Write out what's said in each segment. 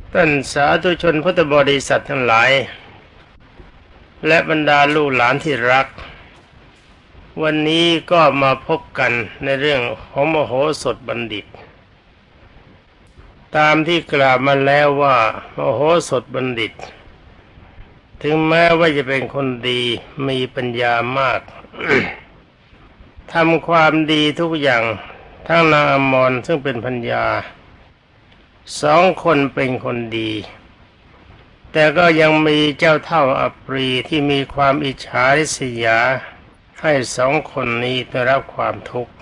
ท่านสาธุชนพุทธบริษัททั้งหลายและบรรดาลูกหลานที่รักวันนี้ก็มาพบกันในเรื่องของมโหสถบัณฑิตตามที่กล่าวมาแล้วว่ามโหสถบัณฑิตถึงแม้ว่าจะเป็นคนดีมีปัญญามาก ทำความดีทุกอย่างทั้งนางอมรซึ่งเป็นภรรยาสองคนเป็นคนดีแต่ก็ยังมีเจ้าเท่าอัปรีที่มีความอิจฉาริษยาให้สองคนนี้ได้รับความทุกข์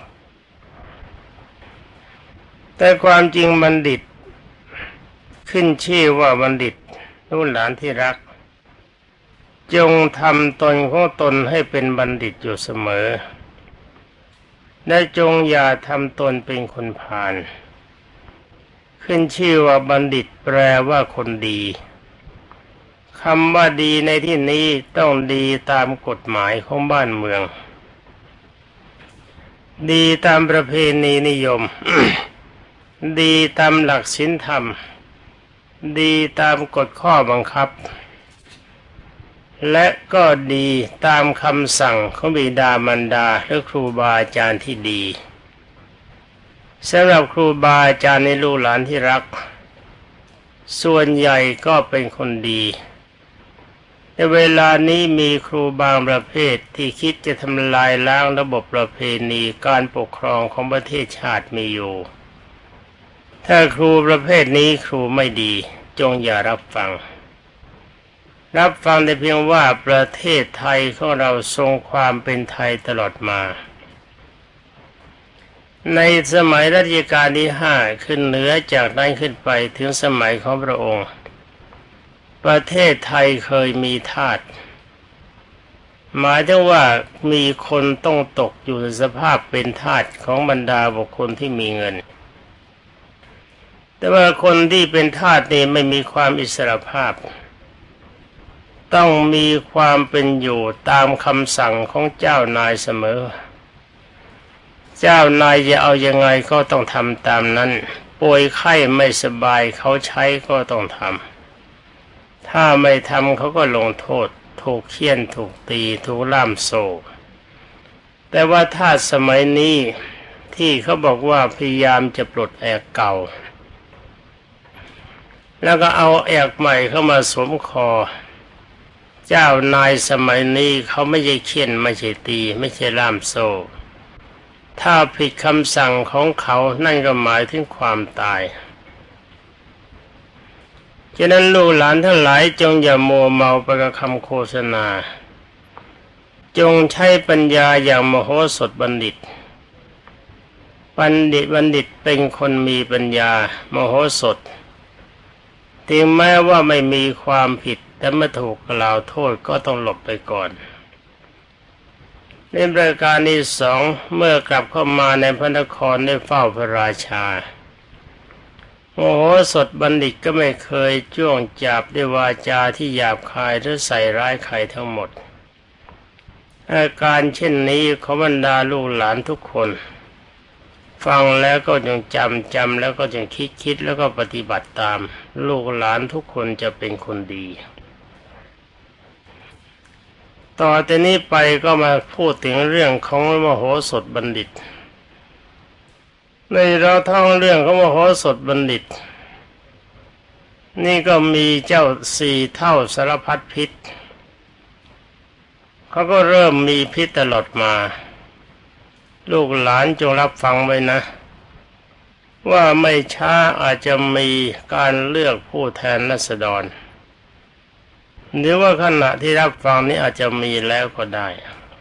แต่ความจริงบัณฑิตขึ้นชื่อว่าบัณฑิตลูกหลานที่รักจงทำตนของตนให้เป็นบัณฑิตอยู่เสมอและจงอย่าทำตนเป็นคนพาลขึ้นชื่อว่าบัณฑิตแปลว่าคนดีคำว่าดีในที่นี้ต้องดีตามกฎหมายของบ้านเมืองดีตามประเพณีนิยม ดีตามหลักศีลธรรมดีตามกฎข้อบังคับและก็ดีตามคำสั่งของบิดามารดาหรือครูบาอาจารย์ที่ดีสำหรับครูบาอาจารย์ในลูกหลานที่รักส่วนใหญ่ก็เป็นคนดีแต่เวลานี้มีครูบางประเภทที่คิดจะทำลายล้างระบบประเพณีการปกครองของประเทศชาติมีอยู่ถ้าครูประเภทนี้ครูไม่ดีจงอย่ารับฟังแต่เพียงว่าประเทศไทยของเราทรงความเป็นไทยตลอดมาในสมัยรัชกาลที่5ขึ้นเหนือจากนั้นขึ้นไปถึงสมัยของพระองค์ประเทศไทยเคยมีทาสหมายถึงว่ามีคนต้องตกอยู่ในสภาพเป็นทาสของบรรดาบุคคลที่มีเงินแต่ว่าคนที่เป็นทาสนี่ไม่มีความอิสรภาพต้องมีความเป็นอยู่ตามคำสั่งของเจ้านายเสมอเจ้านายจะเอายังไงก็ต้องทำตามนั้นป่วยไข้ไม่สบายเขาใช้ก็ต้องทำถ้าไม่ทำเขาก็ลงโทษถูกเฆี่ยนถูกตีถูกล่ามโซ่แต่ว่าถ้าสมัยนี้ที่เขาบอกว่าพยายามจะปลดแอกเก่าแล้วก็เอาแอกใหม่เข้ามาสวมคอเจ้านายสมัยนี้เขาไม่ใช่เฆี่ยนไม่ใช่ตีไม่ใช่ล่ามโซ่ถ้าผิดคำสั่งของเขานั่นก็หมายถึงความตายฉะนั้นลูกหลานทั้งหลายจงอย่ามัวเมาไปกับคำโฆษณาจงใช้ปัญญาอย่างมโหสถบัณฑิตบัณฑิตเป็นคนมีปัญญามโหสถถึงแม้ว่าไม่มีความผิดแต่เมื่อถูกกล่าวโทษก็ต้องหลบไปก่อนในประการที่สองเมื่อกลับเข้ามาในพระนครได้เฝ้าพระราชาโมโหสถบัณฑิตก็ไม่เคยจ้วงจับด้วยวาจาที่หยาบคายหรือใส่ร้ายใครทั้งหมดอาการเช่นนี้ของบรรดาลูกหลานทุกคนฟังแล้วก็จงจำแล้วก็จงคิดแล้วก็ปฏิบัติตามลูกหลานทุกคนจะเป็นคนดีต่อจากนี้ไปก็มาพูดถึงเรื่องของมโหสถบัณฑิตในเราท่องเรื่องของมโหสถบัณฑิตนี่ก็มีเจ้าสี่เท่าสารพัดพิษเขาก็เริ่มมีพิษตลอดมาลูกหลานจงรับฟังไว้นะว่าไม่ช้าอาจจะมีการเลือกผู้แทนราษฎรหรือว่าขณะที่รับฟังนี้อาจจะมีแล้วก็ได้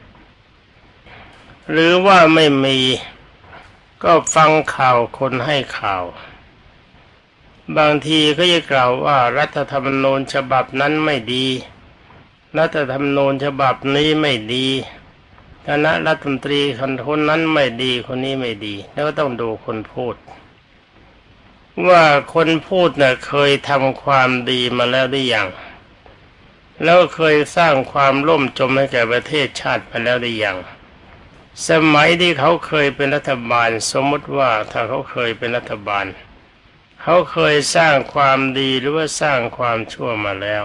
หรือว่าไม่มีก็ฟังข่าวคนให้ข่าวบางทีก็จะกล่าวว่ารัฐธรรมนูญฉบับนั้นไม่ดีรัฐธรรมนูญฉบับนี้ไม่ดีคณะรัฐมนตรีคนนั้นไม่ดีคนนี้ไม่ดีแล้วก็ต้องดูคนพูดว่าคนพูดน่ะเคยทำความดีมาแล้วหรือยังแล้วเคยสร้างความล่มจมให้แก่ประเทศชาติไปแล้วหรือยังสมัยที่เขาเคยเป็นรัฐบาลสมมติว่าถ้าเขาเคยเป็นรัฐบาลเขเขาเคยสร้างความดีหรือว่าสร้างความชั่วมาแล้ว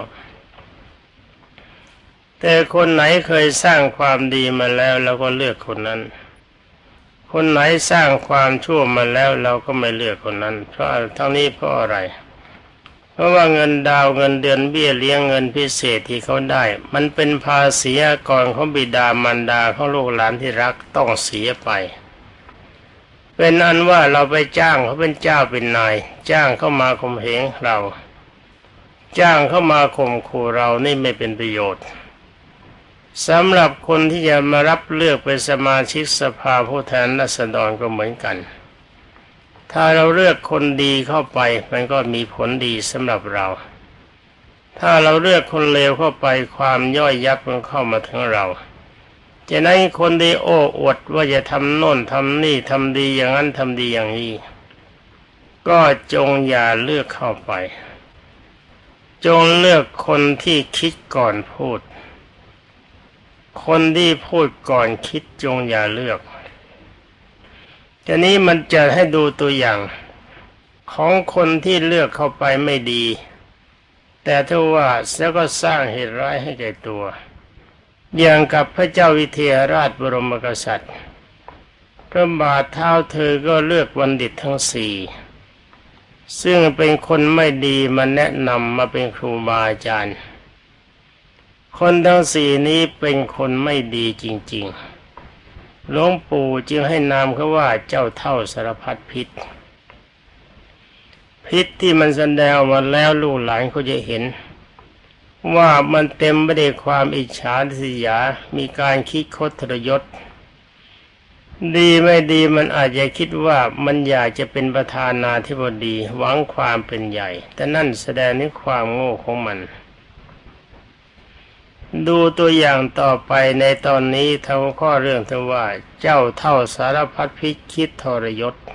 แต่คนไหนเคยสร้างความดีมาแล้วเราก็เลือกคนนั้นคนไหนสร้างความชั่วมาแล้วเราก็ไม่เลือกคนนั้นเพราะทั้งนี้เพราะอะไรเพราะว่าเงินดาวเงินเดือนเบี้ยเลี้ยงเงินพิเศษที่เขาได้มันเป็นภาษีก่อนของบิดามารดาของลูกหลานที่รักต้องเสียไปเป็นอันว่าเราไปจ้างเขาเป็นเจ้าเป็นนายจ้างเข้ามาข่มเหงเราจ้างเข้ามาข่มขู่เรานี่ไม่เป็นประโยชน์สำหรับคนที่จะมารับเลือกเป็นสมาชิกสภาผู้แทนราษฎรก็เหมือนกันถ้าเราเลือกคนดีเข้าไปมันก็มีผลดีสำหรับเราถ้าเราเลือกคนเลวเข้าไปความย่อยยับมันเข้ามาถึงเราจะนั้นคนดีโอ้อวดว่าจะทำโน่นทำนี่ทำดีอย่างนั้นทำดีอย่างนี้ก็จงอย่าเลือกเข้าไปจงเลือกคนที่คิดก่อนพูดคนที่พูดก่อนคิดจงอย่าเลือกทีนี้มันจะให้ดูตัวอย่างของคนที่เลือกเข้าไปไม่ดีแต่ถ้าว่าแล้วก็สร้างเหตุร้ายให้แก่ตัวอย่างกับพระเจ้าวิเทหราชบรมกษัตริย์พระบาทเท้าเธอก็เลือกบัณฑิตทั้งสี่ซึ่งเป็นคนไม่ดีมาแนะนำมาเป็นครูบาอาจารย์คนทั้งสี่นี้เป็นคนไม่ดีจริงๆหลวงปู่จึงให้นามเขาว่าเจ้าเท่าสารพัดพิษพิษที่มันแสดงออกมาแล้วลูกหลานเขาจะเห็นว่ามันเต็มไปด้วยความอิจฉาริษยามีการคิดคดทรยศดีไม่ดีมันอาจจะคิดว่ามันอยากจะเป็นประธานาธิบดีหวังความเป็นใหญ่แต่นั่นแสดงถึงความโง่ของมันดูตัวอย่างต่อไปในตอนนี้ทั้งข้อเรื่องที่ว่าเจ้าเท่าสารพัดพิษคิดทรยศ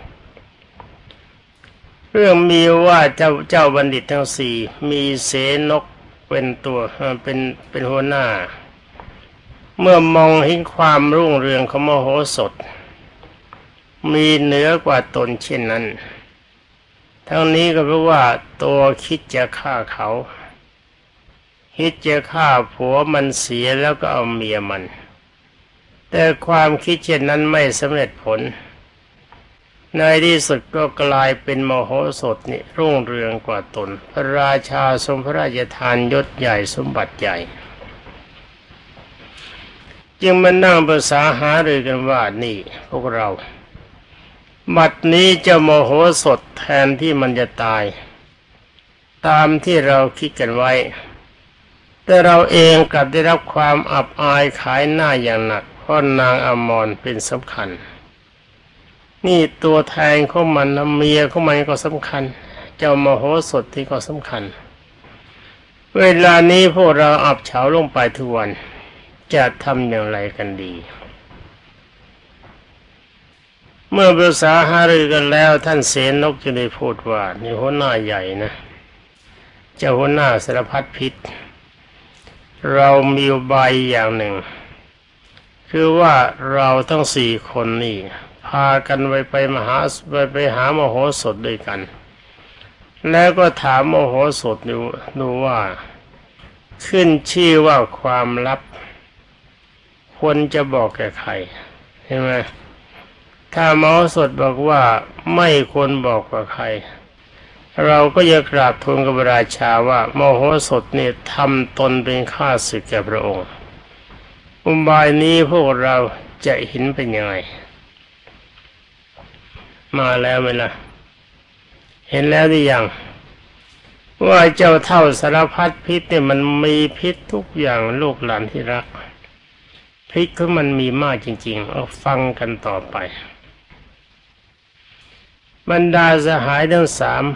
เรื่องมีว่าเจ้าบัณฑิตทั้งสี่มีเสนกเป็นตัวเป็นหัวหน้าเมื่อมองเห็นความรุ่งเรืองของมโหสถมีเหนือกว่าตนเช่นนั้นทั้งนี้ก็เพราะว่าตัวคิดจะฆ่าเขาคิดจะฆ่าผัวมันเสียแล้วก็เอาเมียมันแต่ความคิดเช่นนั้นไม่สำเร็จผลในที่สุดก็กลายเป็นมโหสถนี่รุ่งเรืองกว่าตนพระราชาทรงพระราชทานยศใหญ่สมบัติใหญ่จึงมานั่งปรึกษาหารือกันว่านี่พวกเราบัดนี้เจ้าโมโหสถแทนที่มันจะตายตามที่เราคิดกันไว้แต่เราเองกลับได้รับความอับอายขายหน้าอย่างหนักเพราะนางอมรเป็นสำคัญนี่ตัวแทนของมันเมียของมันก็สำคัญเจ้าโมโหสถที่ก็สำคัญเวลานี้พวกเราอับเฉาลงไปทุกวันจะทำอย่างไรกันดีเมื่อปรึกษาหารือกันแล้วท่านเสนกจึงได้พูดว่านี่หัวหน้าใหญ่นะเจ้าหัวหน้าสารพัดพิษเรามีอุบายอย่างหนึ่งคือว่าเราทั้งสี่คนนี่พากันไปหามโหสถด้วยกันแล้วก็ถามมโหสถดูว่าขึ้นชื่อว่าความลับควรจะบอกแก่ใครใช่ไหมถ้ามโหสถบอกว่าไม่ควรบอกกับใครเราก็จะกราบทูลกับราชาว่ามโหสถเนี่ยทำตนเป็นข้าศึกแก่พระองค์อุบายนี้พวกเราจะเห็นเป็นยังไงมาแล้วไหมล่ะเห็นแล้วหรือยังว่าเจ้าเท่าสารพัดพิษเนี่ยมันมีพิษทุกอย่างลูกหลานที่รักพิษของมันมีมากจริงๆเอาฟังกันต่อไปบรรดาสหายทั้งสาม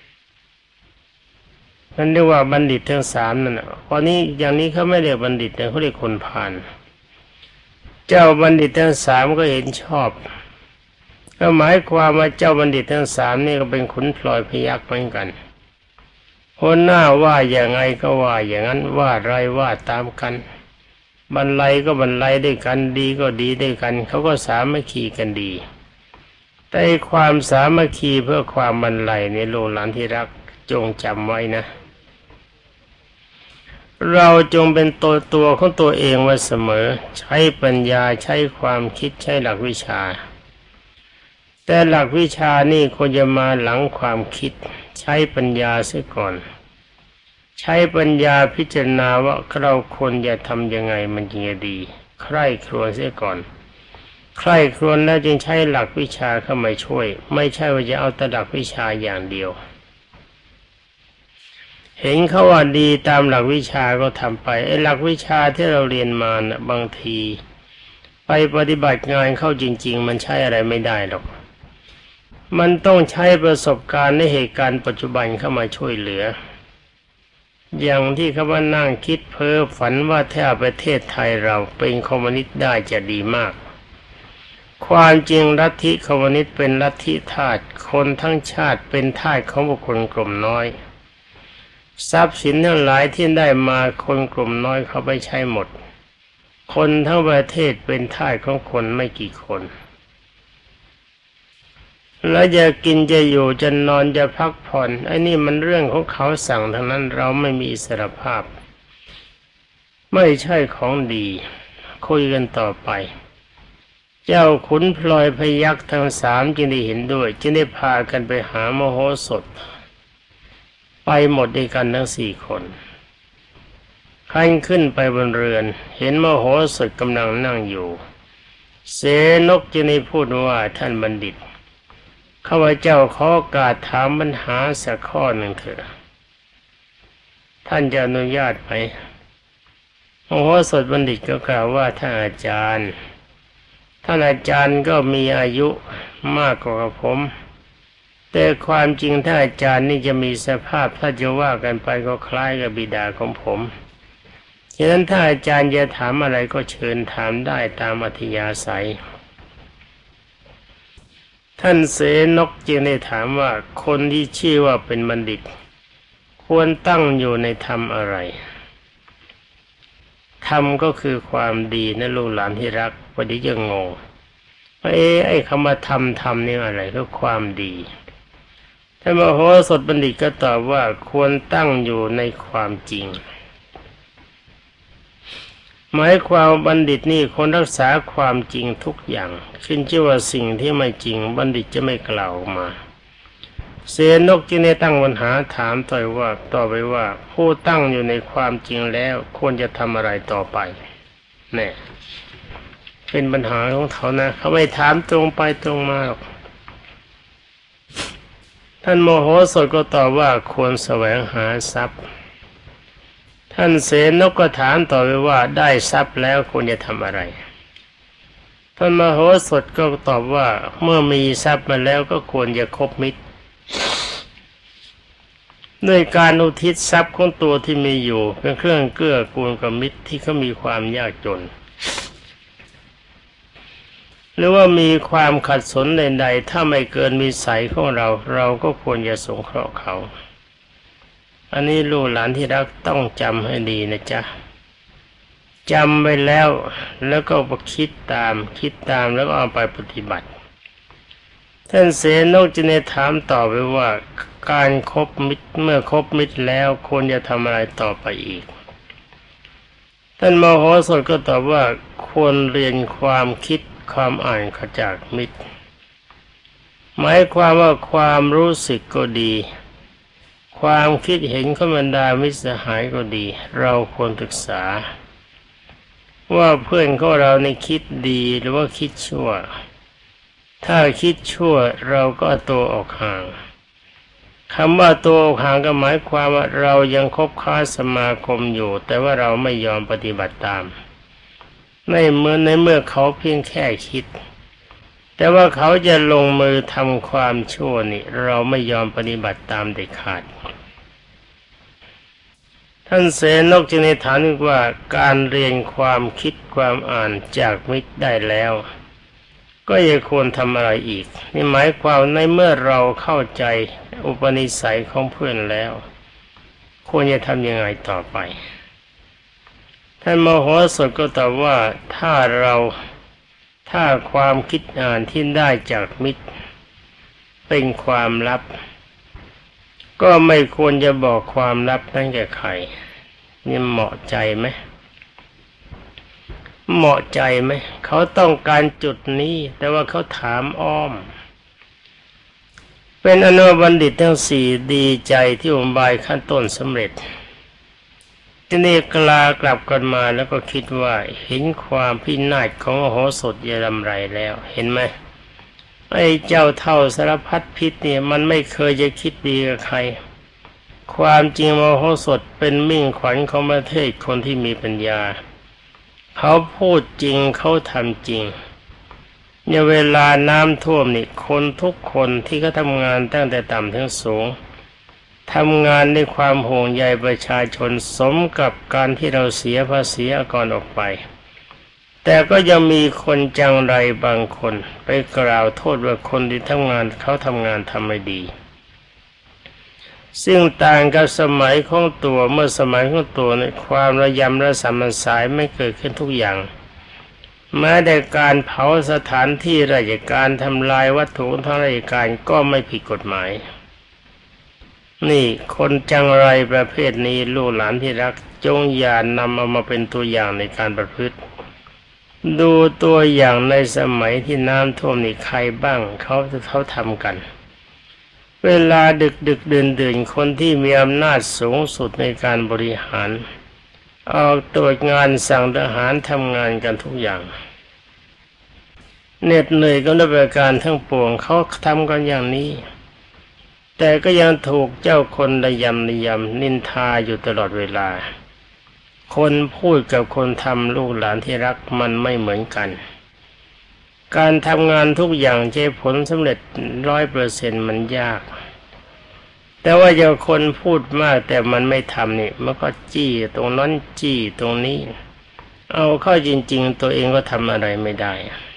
นั่นเรียกว่าบัณฑิตทั้งสามนั่นตอนนี้อย่างนี้เขาไม่เรียกบัณฑิตเขาเรียกคนพาลเจ้าบัณฑิตทั้งสามก็เห็นชอบก็หมายความว่าเจ้าบัณฑิตทั้งสามนี่ก็เป็นขุนพลอยพยัคฆ์เหมือนกันหัวหน้าว่าอย่างไงก็ว่าอย่างนั้นว่าไรว่าตามกันบรรลัยก็บรรลัยด้วยกันดีก็ดีด้วยกันเขาก็สามัคคีกันดีแต่ความสามัคคีเพื่อความบรรลัยในลูกหลานที่รักจงจำไว้นะเราจงเป็นตัวของตัวเองไว้เสมอใช้ปัญญาใช้ความคิดใช้หลักวิชาแต่หลักวิชานี่ควรจะมาหลังความคิดใช้ปัญญาเสียก่อนใช้ปัญญาพิจารณาว่าเราควรจะทำยังไงมันจึงจะดีใคร่ครวญเสียก่อนใคร่ครวญแล้วจึงใช้หลักวิชาเข้ามาช่วยไม่ใช่ว่าจะเอาแต่หลักวิชาอย่างเดียวเห็นเขาว่าดีตามหลักวิชาก็ทำไปไอ้หลักวิชาที่เราเรียนมานะบางทีไปปฏิบัติงานเข้าจริงๆมันใช้อะไรไม่ได้หรอกมันต้องใช้ประสบการณ์ในเหตุการณ์ปัจจุบันเข้ามาช่วยเหลืออย่างที่เขาว่านั่งคิดเพ้อฝันว่าถ้าประเทศไทยเราเป็นคอมมิวนิสต์ได้จะดีมากความจริงลัทธิคอมมิวนิสต์เป็นลัทธิทาสคนทั้งชาติเป็นทาสของบุคคลกลุ่มน้อยทรัพย์สินทั้งหลายที่ได้มาคนกลุ่มน้อยเขาไปใช้หมดคนทั้งประเทศเป็นทาสของคนไม่กี่คนแล้วจะกินจะอยู่จะนอนจะพักผ่อนไอ้นี่มันเรื่องของเขาสั่งทั้งนั้นเราไม่มีอิสรภาพไม่ใช่ของดีคุยกันต่อไปเจ้าขุนพลอยพยัคฆ์ทั้งสามจึงได้เห็นด้วยจึงได้พากันไปหามโหสถไปหมดด้วยกันทั้ง4 คนขั้นขึ้นไปบนเรือนเห็นมโหสถกำลังนั่งอยู่เสนกจึงได้พูดว่าท่านบัณฑิตข้าพเจ้าขอโอกาสถามปัญหาสักข้อหนึ่งเถอะท่านจะอนุญาตไหมมโหสถบัณฑิตก็กล่าวว่าท่านอาจารย์ก็มีอายุมากกว่าผมแต่ความจริงท่านอาจารย์นี่จะมีสภาพถ้าจะว่ากันไปก็คล้ายกับบิดาของผมฉะนั้นถ้าอาจารย์จะถามอะไรก็เชิญถามได้ตามอัธยาศัยท่านเสนกจึงได้ถามว่าคนที่ชื่อว่าเป็นบัณฑิตควรตั้งอยู่ในธรรมอะไรธรรมก็คือความดีนะลูกหลานที่รักพอดีจะงงว่าไอ้คำว่าธรรมนี่อะไรก็ความดีท่านมโหสถบัณฑิตก็ตอบว่าควรตั้งอยู่ในความจริงหมายความบัณฑิตนี่คนรักษาความจริงทุกอย่างขึ้นชื่อว่าสิ่งที่ไม่จริงบัณฑิตจะไม่กล่าวมาเสนกจึงได้ตั้งปัญหาถามต่อไปว่าผู้ตั้งอยู่ในความจริงแล้วควรจะทำอะไรต่อไปแน่เป็นปัญหาของเขานะเขาไม่ถามตรงไปตรงมาหรอกท่านโมโหสถก็ตอบว่าควรแสวงหาทรัพย์ท่านเสนกก็ถามต่อไปว่าได้ทรัพย์แล้วควรจะทำอะไรท่านมโหสถก็ตอบว่าเมื่อมีทรัพย์มาแล้วก็ควรจะคบมิตรด้วยการอุทิศทรัพย์ของตัวที่มีอยู่เป็นเครื่องเกื้อกูลกับมิตรที่เขามีความยากจนหรือว่ามีความขัดสนใดๆถ้าไม่เกินวิสัยของเราก็ควรจะสงเคราะห์เขาอันนี้ลูกหลานที่รักต้องจำให้ดีนะจ๊ะจำไปแล้วก็คิดตามแล้วก็เอาไปปฏิบัติท่านเสนกจึงได้ถามต่อไปว่าการคบมิตรเมื่อคบมิตรแล้วควรจะทำอะไรต่อไปอีกท่านมโหสถก็ตอบว่าควรเรียนความคิดความอ่านจากมิตรหมายความว่าความรู้สึกก็ดีความคิดเห็นของบรรดามิตรสหายก็ดีเราควรศึกษาว่าเพื่อนของเราในคิดดีหรือว่าคิดชั่วถ้าคิดชั่วเราก็ตัวออกห่างคำว่าตัวออกห่างก็หมายความว่าเรายังคบค้าสมาคมอยู่แต่ว่าเราไม่ยอมปฏิบัติตามในเมื่อเขาเพียงแค่คิดแต่ว่าเขาจะลงมือทำความชั่วนี่เราไม่ยอมปฏิบัติตามเด็ดขาดท่านเสนกจึงได้ถามว่าการเรียนความคิดความอ่านจากมิตรได้แล้วก็ยังควรทำอะไรอีกนี่หมายความในเมื่อเราเข้าใจอุปนิสัยของเพื่อนแล้วควรจะทำยังไงต่อไปท่านมโหสถก็ตอบว่าถ้าความคิดอ่านที่ได้จากมิตรเป็นความลับก็ไม่ควรจะบอกความลับนั้นแก่ใครนี่เหมาะใจไหมเหมาะใจไหมเขาต้องการจุดนี้แต่ว่าเขาถามอ้อมเป็นอนุบัณฑิตทั้งสี่ดีใจที่อุบายขั้นต้นสำเร็จทีนี้กลับกันมาแล้วก็คิดว่าเห็นความพินาศของมโหสถยรำไรแล้วเห็นไหมไอ้เจ้าเท่าสารพัดพิษเนี่ยมันไม่เคยจะคิดดีกับใครความจริงมโหสถเป็นมิ่งขวัญของประเทศคนที่มีปัญญาเขาพูดจริงเขาทำจริงเนี่ยเวลาน้ำท่วมนี่คนทุกคนที่เขาทำงานตั้งแต่ต่ำถึงสูงทำงานด้วยความห่วงใยประชาชนสมกับการที่เราเสียภาษีอากรออกไปแต่ก็ยังมีคนจังไรบางคนไปกล่าวโทษว่าคนที่ทำงานเขาทำงานทำไม่ดีซึ่งต่างกับสมัยของตัวเมื่อสมัยของตัวในความระยำระสำมันสายไม่เกิดขึ้นทุกอย่างแม้แต่การเผาสถานที่ราชการทำลายวัตถุทางราชการก็ไม่ผิดกฎหมายนี่คนจังไรประเภทนี้ลูกหลานที่รักจงอย่านำเอามาเป็นตัวอย่างในการประพฤติดูตัวอย่างในสมัยที่น้ำท่วมนี่ใครบ้างเขาทำกันเวลาดึกดื่นคนที่มีอำนาจสูงสุดในการบริหารออกตรวจงานสั่งทหารทำงานกันทุกอย่างเหน็ดเหนื่อยกับราชการทั้งปวงเขาทำกันอย่างนี้แต่ก็ยังถูกเจ้าคนระยำนินทาอยู่ตลอดเวลาคนพูดกับคนทำลูกหลานที่รักมันไม่เหมือนกันการทำงานทุกอย่างจะให้ผลสำเร็จ100%มันยากแต่ว่าอย่างคนพูดมากแต่มันไม่ทำนี่มันก็จี้ตรงนั้นจี้ตรงนี้เอาเข้าจริงๆตัวเองก็ทำอะไรไม่ได้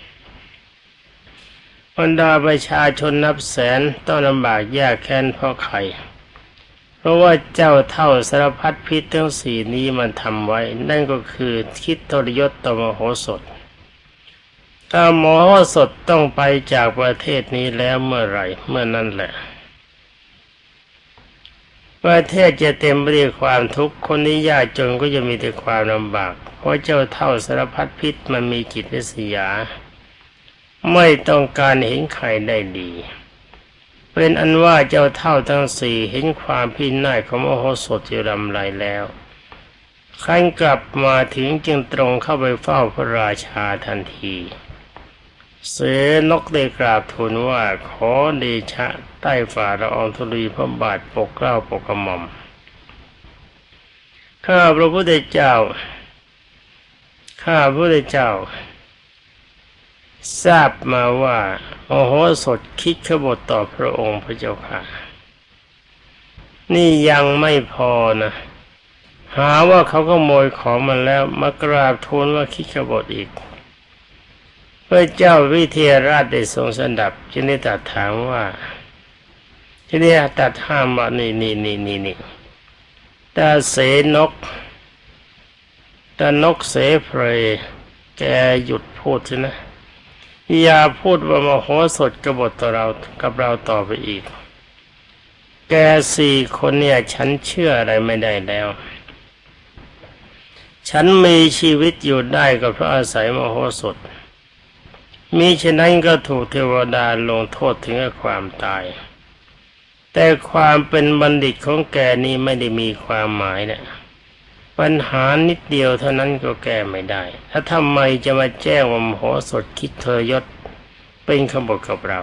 บรรดาประชาชนนับแสนต้องลำบากยากแค้นเพราะใครเพราะว่าเจ้าเท่าสารพัดพิษทั้งสี่นี้มันทำไว้นั่นก็คือคิดทรยศต่อมโหสถถ้ามโหสถต้องไปจากประเทศนี้แล้วเมื่อไหร่เมื่อนั้นแหละประเทศจะเต็มไปด้วยความทุกข์คนที่ยากจนก็จะมีแต่ความลำบากเพราะเจ้าเท่าสารพัดพิษมันมีจิตริษยาไม่ต้องการเห็นใครได้ดีเป็นอันว่าเจ้าเท่าทั้งสี่เห็นความพินาศของมโหสถอยู่รำไรแล้วครั้นกลับมาถึงจึงตรงเข้าไปเฝ้าพระราชาทันทีเสนกได้กราบทูลว่าขอเดชะใต้ฝ่าละอองธุลีพระบาทปกเกล้าปกกระหม่อมข้าพระพุทธเจ้าทราบมาว่ามโหสถคิดขบฏต่อพระองค์พระเจ้าค่ะนี่ยังไม่พอนะหาว่าเขาขโมยของมันแล้วมากราบทูลว่าคิดขบฏอีกพระเจ้าวิเทหราชได้ทรงสดับจึงได้ตรัสถามว่าที่นี่ตรัสห้ามว่านี่ตาเสนกตานกเสเพลแกหยุดพูดสินะอย่าพูดว่ามโหสถกบฏต่อเรากับเราต่อไปอีกแกสี่คนเนี่ยฉันเชื่ออะไรไม่ได้แล้วฉันมีชีวิตอยู่ได้ก็เพราะอาศัยมโหสถมิฉะนั้นก็ถูกเทวดาลงโทษถึงกับความตายแต่ความเป็นบัณฑิตของแกนี้ไม่ได้มีความหมายนะปัญหานิดเดียวเท่านั้นก็แก้ไม่ได้ถ้าทำไมจะมาแจ้งว่ามโหสถคิดทรยศเป็นขบฏกับเรา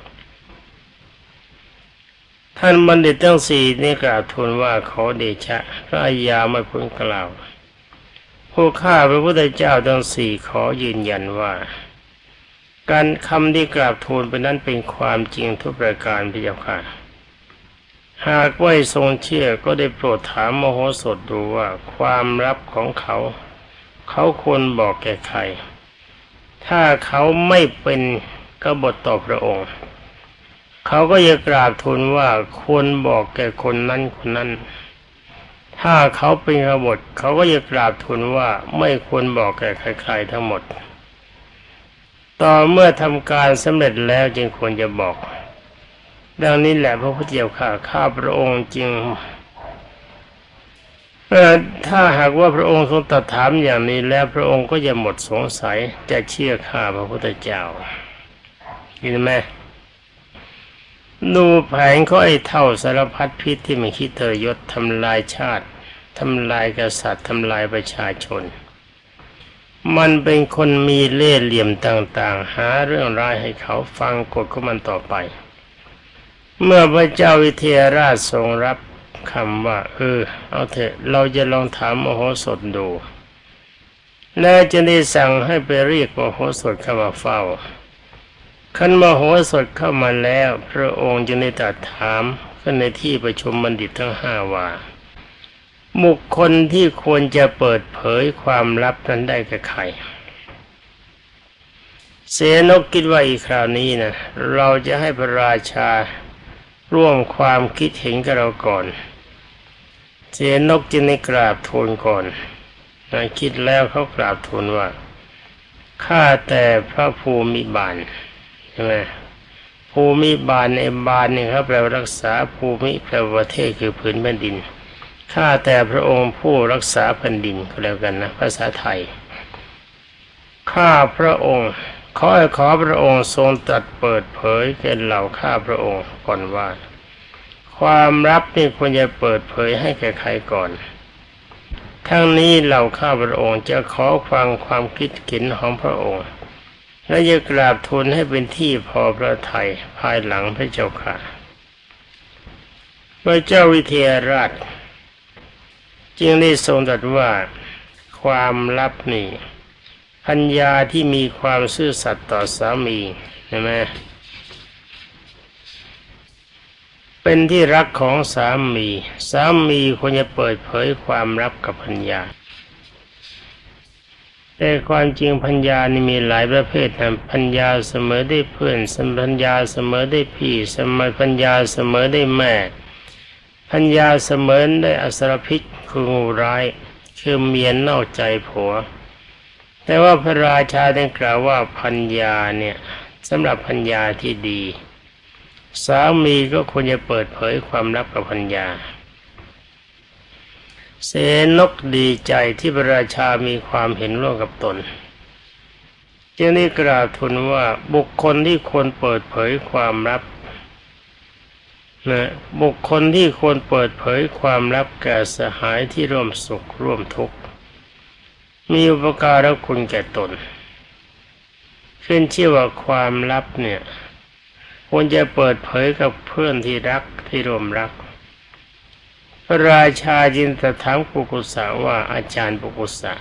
ท่านบัณฑิตทั้งสี่นี่กล่าวทูลว่าขอเดชะพระอัยยาไม่พ้นกล่าวผู้ข้าพระพุทธเจ้าทั้งสี่ขอยืนยันว่าการคำที่กราบทูลไปนั้นเป็นความจริงทุกประการพระเจ้าค่ะหากไม่ทรงเชื่อก็ได้โปรดถามมโหสถดูว่าความลับของเขาควรบอกแก่ใครถ้าเขาไม่เป็นกบฏต่อพระองค์เขาก็จะกราบทูลว่าควรบอกแก่คนนั้นคนนั้นถ้าเขาเป็นกบฏเขาก็จะกราบทูลว่าไม่ควรบอกแก่ใครๆทั้งหมดต่อเมื่อทำการสำเร็จแล้วจึงควรจะบอกดังนี้แหละพระพุทธเจ้าข้าพระองค์จึงถ้าหากว่าพระองค์ทรงตรัสถามอย่างนี้แล้วพระองค์ก็จะหมดสงสัยจะเชื่อข้าพระพุทธเจ้าเห็นไหมดูแผนเขาไอ้เท่าสารพัดพิษที่มันคิดทรยศทำลายชาติทำลายกษัตริย์ทำลายประชาชนมันเป็นคนมีเล่ห์เหลี่ยมต่างๆหาเรื่องร้ายให้เขาฟังกฎของมันต่อไปเมื่อพระเจ้าวิเทหราชทรงรับคำว่าเอาเถอะเราจะลองถามมโหสถดูและจะได้สั่งให้ไปเรียกมโหสถเข้ามาเฝ้าคันมโหสถเข้ามาแล้วพระองค์จึงได้ตรัสถามขึ้นในที่ประชุมบัณฑิตทั้งห้าว่าบุคคลที่ควรจะเปิดเผยความลับนั้นได้กับใครเสนกคิดว่าอีกคราวนี้นะเราจะให้พระราชาร่วมความคิดเห็นกับเราก่อนเสนกจึงได้กราบทูลก่อนคิดแล้วเขากราบทูลว่าข้าแต่พระภูมิบาลใช่ไหมภูมิบาลในบาลเนี่ยครับแปลว่ารักษาภูมิแปลว่าประเทศคือผืนแผ่นดินข้าแต่พระองค์ผู้รักษาแผ่นดินก็แล้วกันนะภาษาไทยข้าพระองค์ขอพระองค์ทรงตรัสเปิดเผยแก่เหล่าข้าพระองค์ก่อนว่าความลับนี่ควรจะเปิดเผยให้แก่ใครก่อนทั้งนี้เหล่าข้าพระองค์จะขอฟังความคิดเห็นของพระองค์และจะกราบทูลให้เป็นที่พอพระทัยภายหลังพระเจ้าค่ะพระเจ้าวิเทหราชจึงได้ทรงตรัสว่าความลับนี่ภรรยาที่มีความซื่อสัตย์ต่อสามีใช่ไหมเป็นที่รักของสามีควรจะเปิดเผยความลับกับภรรยาแต่ความจริงภรรยานี่มีหลายประเภทนะภรรยาเสมอได้เพื่อนภรรยาเสมอได้พี่ภรรยาเสมอได้แม่ภรรยาเสมอได้อสรพิษคืองูร้ายคือเมียนอกใจผัวแต่ว่าพระราชาได้กล่าวว่าภรรยาเนี่ยสำหรับภรรยาที่ดีสามีก็ควรจะเปิดเผยความลับกับภรรยาเสนกดีใจที่พระราชามีความเห็นร่วมกับตนจึงได้กราบทูลว่าบุคคลที่ควรเปิดเผยความลับบุคคลที่ควรเปิดเผยความลับแก่สหายที่ร่วมสุขร่วมทุกข์มีอุปการะคุณแก่ตนขึ้นชื่อว่าความลับเนี่ยควรจะเปิดเผยกับเพื่อนที่รักที่ร่วมรักพระราชาจึงตรัสถามปุกุสะว่าอาจารย์ปุกุสะ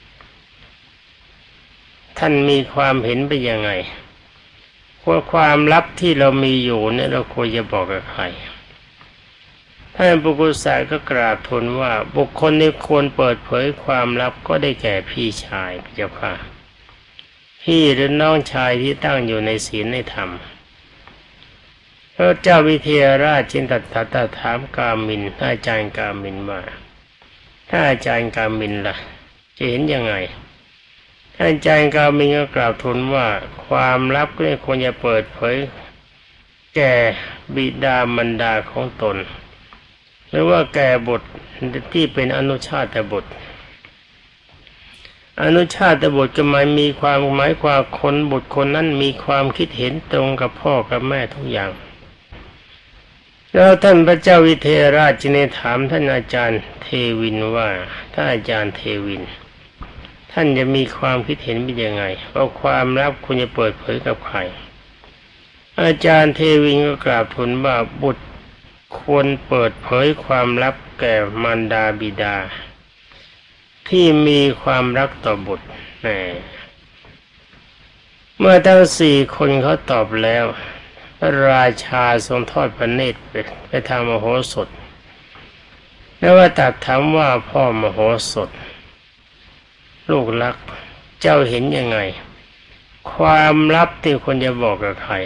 ท่านมีความเห็นเป็นยังไงว่าความลับที่เรามีอยู่เนี่ยเราควรจะบอกกับใครท่านปุกุสะก็กราบทูลว่าบุคคลที่ควรเปิดเผยความลับก็ได้แก่พี่ชายเจ้าค่ะพี่หรือน้องชายที่ตั้งอยู่ในศีลในธรรมพระเจ้าวิเทหราชจึงตรัสถามกามินอาจารย์กามินว่าถ้าอาจารย์กามินล่ะจะเห็นยังไงท่านอาจารย์กามินก็กราบทูลว่าความลับไม่ควรจะเปิดเผยแก่บิดามารดาของตนหรือว่าแก่บุตรที่เป็นอนุชาตบุตรก็หมายความคนบุตรคนนั้นมีความคิดเห็นตรงกับพ่อกับแม่ทุกอย่างแล้วท่านพระเจ้าวิเทหราชจึงได้ถามท่านอาจารย์เทวินว่าถ้าอาจารย์เทวินท่านจะมีความคิดเห็นเป็นยังไงว่าความลับควรจะเปิดเผยกับใครอาจารย์เทวินก็กราบทูลว่าบุตรควรเปิดเผยความลับแก่มารดาบิดาที่มีความรักต่อบุตรเมื่อทั้งสี่คนเขาตอบแล้วพระราชาทรงทอดพระเนตรไปทางมโหสถแล้วว่าตรัสถามว่าพ่อมโหสถลูกรักเจ้าเห็นยังไงความลับที่ควรจะบอกกับใคร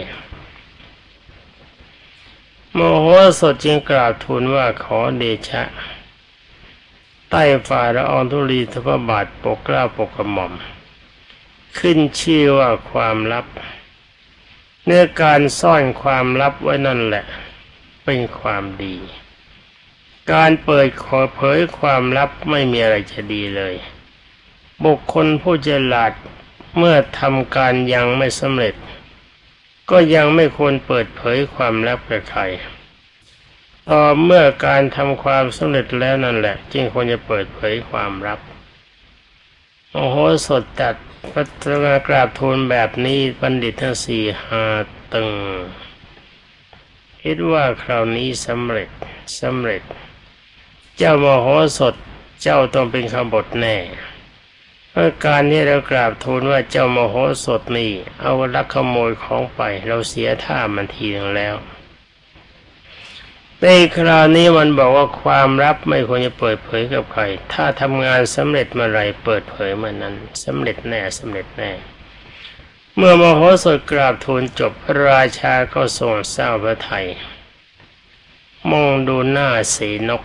มโหสถจึงกราบทูลว่าขอเดชะใต้ฝ่าละอองธุลีพระบาทปกเกล้าปกกระหม่อมขึ้นชื่อว่าความลับเนื้อการซ่อนความลับไว้นั่นแหละเป็นความดีการเปิดเผยความลับไม่มีอะไรจะดีเลยบุคคลผู้ฉลาดเมื่อทำการยังไม่สำเร็จก็ยังไม่ควรเปิดเผยความลับกับใครต่อเมื่อการทำความสำเร็จแล้วนั่นแหละจึงควรจะเปิดเผยความลับโอ้โหสดจัดพระกราบทูลแบบนี้บัณฑิตทั้งสี่หาตึงคิดว่าคราวนี้สำเร็จเจ้ามโหสถเจ้าต้องเป็นขบฏแน่เพราะการที่เรากราบทูลว่าเจ้ามโหสถนี่เอาลักขโมยของไปเราเสียท่ามันทีนึงแล้วในคราวนี้มันบอกว่าความลับไม่ควรจะเปิดเผยกับใครถ้าทำงานสำเร็จเมื่อไรเปิดเผยเมื่อนั้นสำเร็จแน่เมื่อมโหสถกราบทูลจบพระราชาก็ทรงเศร้าพระทัยมองดูหน้าเส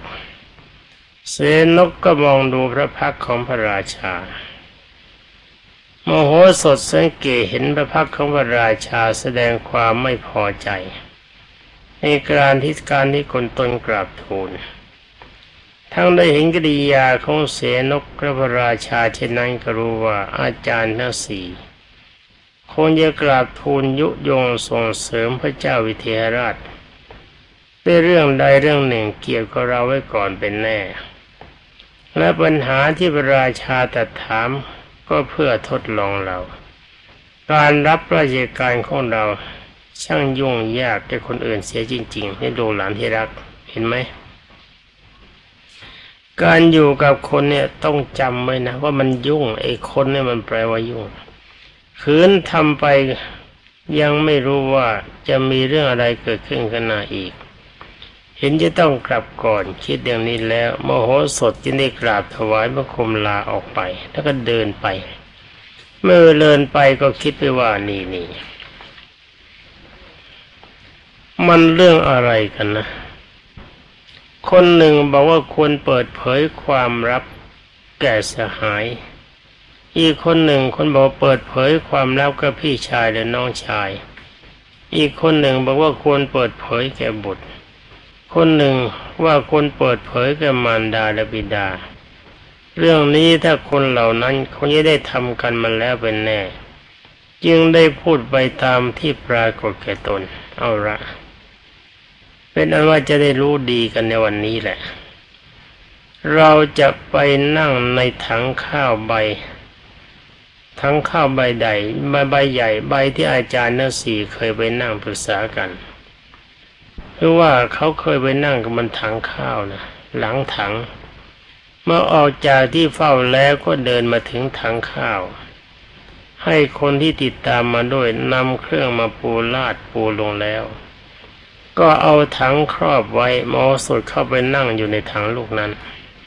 นกก็มองดูพระพักตร์ของพระราชามโหสถสังเกตเห็นพระพักตร์ของพระราชาแสดงความไม่พอใจในการที่คนตนกราบทูลทั้งได้เห็นกิริยาของเสนกและพระราชาเช่นนั้นก็รู้ว่าอาจารย์ทั้งสี่คงจะกราบทูลยุยงส่งเสริมพระเจ้าวิเทหราชด้วยเรื่องใดเรื่องหนึ่งเกี่ยวกับเราไว้ก่อนเป็นแน่และปัญหาที่พระราชาตรัสถามก็เพื่อทดลองเราการรับราชการของเราช่างยุ่งยากแก่คนอื่นเสียจริงๆนี่ดูหลานที่รักเห็นไหมการอยู่กับคนเนี่ยต้องจำไว้นะว่ามันยุ่งไอ้คนเนี่ยมันแปลว่ายุ่งขืนทำไปยังไม่รู้ว่าจะมีเรื่องอะไรเกิดขึ้นข้างหน้าอีกเห็นจะต้องกลับก่อนคิดอย่างนี้แล้วมโหสถจึงได้กราบถวายบังคมลาออกไปแล้วก็เดินไปเมื่อเดินไปก็คิดไปว่านี่มันเรื่องอะไรกันนะคนหนึ่งบอกว่าควรเปิดเผยความลับแก่สหายอีกคนหนึ่งคนบอกเปิดเผยความลับกับพี่ชายและน้องชายอีกคนหนึ่งบอกว่าควรเปิดเผยแก่บุตรคนหนึ่งว่าควรเปิดเผยแก่มารดาและบิดาเรื่องนี้ถ้าคนเหล่านั้นคงจะได้ทำกันมาแล้วเป็นแน่จึงได้พูดไปตามที่ปรากฏแก่ตนเอาละเป็นอันว่าจะได้รู้ดีกันในวันนี้แหละเราจะไปนั่งในถังข้าวใบใดใบใหญ่ใบที่อาจารย์ทั้งสี่เคยไปนั่งปรึกษากันหรือว่าเขาเคยไปนั่งกับบนถังข้าวนะหลังถังเมื่อออกจากที่เฝ้าแล้วก็เดินมาถึงถังข้าวให้คนที่ติดตามมาด้วยนำเครื่องมาปูลงแล้วก็เอาถังครอบไว้มโหสถเข้าไปนั่งอยู่ในถังลูกนั้น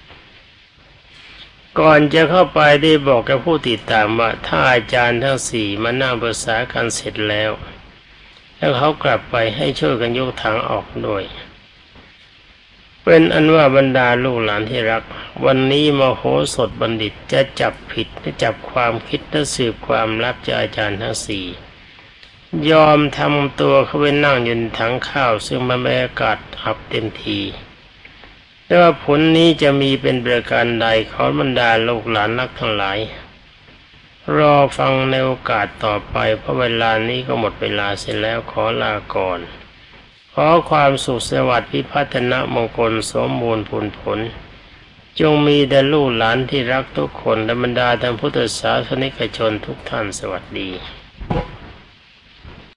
ก่อนจะเข้าไปได้บอกกับผู้ติดตามว่าถ้าอาจารย์ทั้งสี่มานั่งปรึกษากันเสร็จแล้วเขากลับไปให้ช่วยกันยกถังออกด้วยเป็นอันว่าบรรดาลูกหลานที่รักวันนี้มโหสถบัณฑิตจะจับผิดและจับความคิดและสืบความลับจากอาจารย์ทั้งสี่ยอมทำตัวเขาไปนั่งอยู่ในถังข้าวซึ่งมันบรรยากาศอับเต็มทีแต่ว่าผลนี้จะมีเป็นประการใดขอบรรดาลูกหลานนักทั้งหลายรอฟังในโอกาสต่อไปเพราะเวลานี้ก็หมดเวลาเสร็จแล้วขอลาก่อนขอความสุขสวัสดิ์พิพัฒนมงคลสมบูรณ์ผลจงมีแด่ลูกหลานที่รักทุกคนและบรรดาท่านพุทธศาสนิกชนทุกท่านสวัสดี